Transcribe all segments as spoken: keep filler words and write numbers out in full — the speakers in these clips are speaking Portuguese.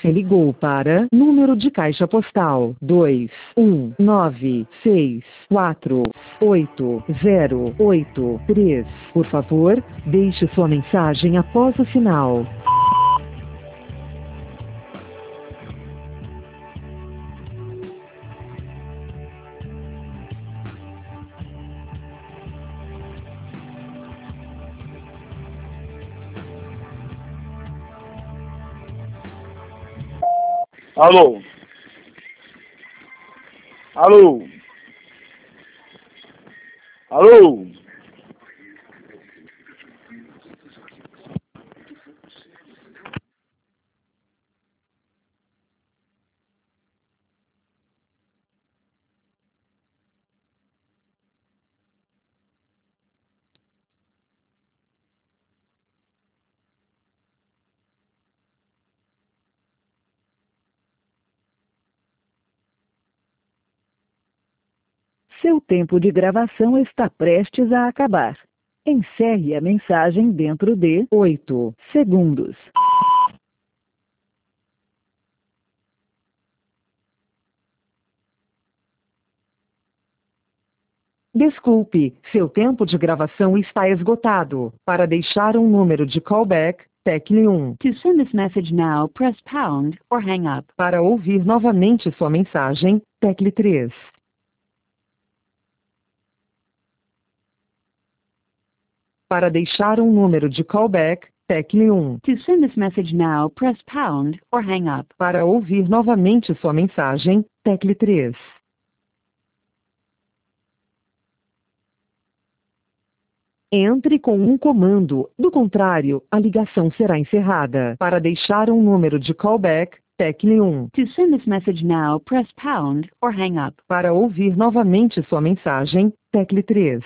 Você ligou para número de caixa postal dois um nove seis quatro oito zero oito três. Por favor, deixe sua mensagem após o sinal. Alô? Alô? Alô? Seu tempo de gravação está prestes a acabar. Encerre a mensagem dentro de oito segundos. Desculpe, seu tempo de gravação está esgotado. Para deixar um número de callback, tecle um. To send this message now, press pound or hang up. Para ouvir novamente sua mensagem, tecle três. Para deixar um número de callback, tecle um. To send this message now, press pound or hang up. Para ouvir novamente sua mensagem, tecle três. Entre com um comando, do contrário, a ligação será encerrada. Para deixar um número de callback, tecle um. To send this message now, press pound or hang up. Para ouvir novamente sua mensagem, tecle três.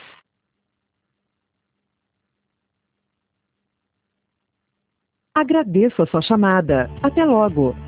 Agradeço a sua chamada. Até logo.